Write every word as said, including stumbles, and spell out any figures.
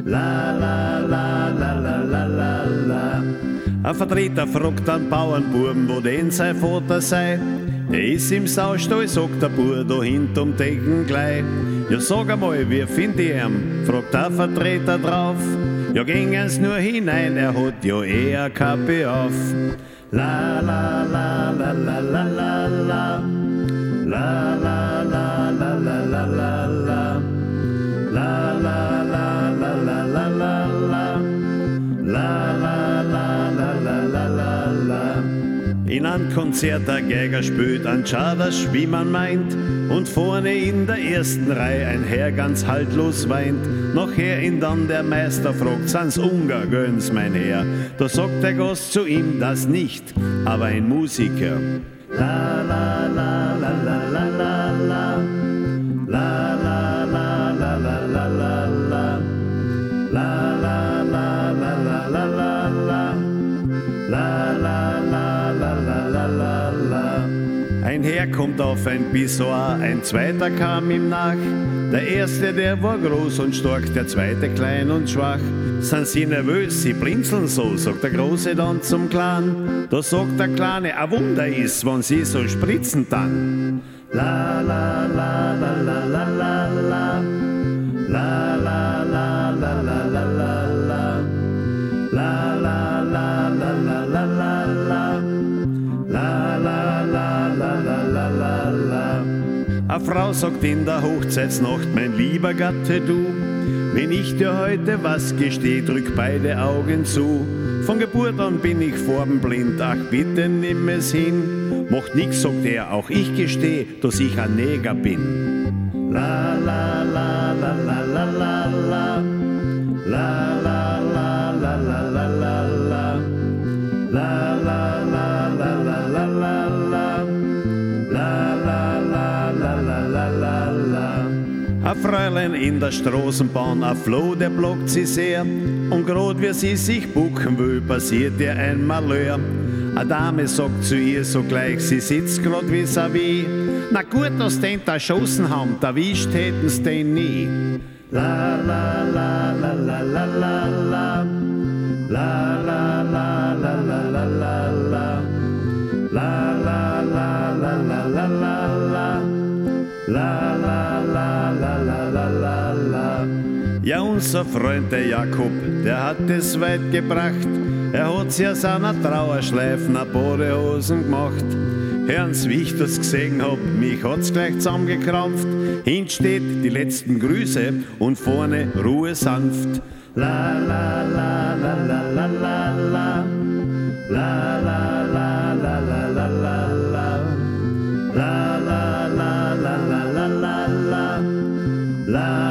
La, la, la, la, la, la, la, la. Ein Vertreter fragt einen Bauernbuben, wo denn sein Vater sei. Der ist im Saustall, sagt der Bub, da hinterm Decken gleich. Ja, sag einmal, wie find ich ihn? Fragt der Vertreter drauf. Ja, gingen's nur hinein, er hat ja eh eine Kappe auf. La, la, la, la, la, la, la, la. La, la, la, la, la, la, la, la. La, la, la, la, la, la, la, la. La, la, la, la, la, la, la, la. In einem Konzert der Geiger spielt ein Schaders, wie man meint, und vorne in der ersten Reihe ein Herr ganz haltlos weint. Nachher ihn dann der Meister fragt, sind's Ungar, gönn's mein Herr. Da sagt der Gast zu ihm, das nicht, aber ein Musiker. La la la la la la la la. La la la la la la la la. La la la la la la la la. La la la la la la la la. Ein Herr kommt auf ein Pissoir, ein zweiter kam ihm nach. Der erste, der war groß und stark, der zweite klein und schwach. Sind sie nervös, sie blinzeln so, sagt der Große dann zum Kleinen. Da sagt der Kleine, ein Wunder ist, wenn sie so spritzen dann. La la la la la la la la. La la la la la la la la. La la la la la la la la. La la la la la la la la. Eine Frau sagt in der Hochzeitsnacht, mein lieber Gatte, du, wenn ich dir heute was gesteh, drück beide Augen zu. Von Geburt an bin ich farbenblind, ach bitte nimm es hin. Macht nix, sagt er, auch ich gesteh, dass ich ein Neger bin. La la la la la la la la. La la la la la la la la. La la la la la la la la. La la la la la la la la. Ein Fräulein in der Straßenbahn, ein Floh, der blockt sie sehr. Und grad wie sie sich bucken will, passiert ihr ein Malheur. Eine Dame sagt zu ihr sogleich, sie sitzt grad vis-à-vis. Na gut, dass den da schossen haben, erwischt hätten's den nie. La la la la la la la la. La la la la la la la la. La la la la la la la la. La la la la la la la la. Ja, unser Freund der Jakob, der hat es weit gebracht. Er hat sich aus einer Trauerschleifen a Badehosen gemacht. Hören's, wie ich das gesehen hab, mich hat's gleich zusammengekrampft. Hinten steht die letzten Grüße und vorne Ruhe sanft. La la la la la la la la. La la la la la la la la. La la la la la la la la. La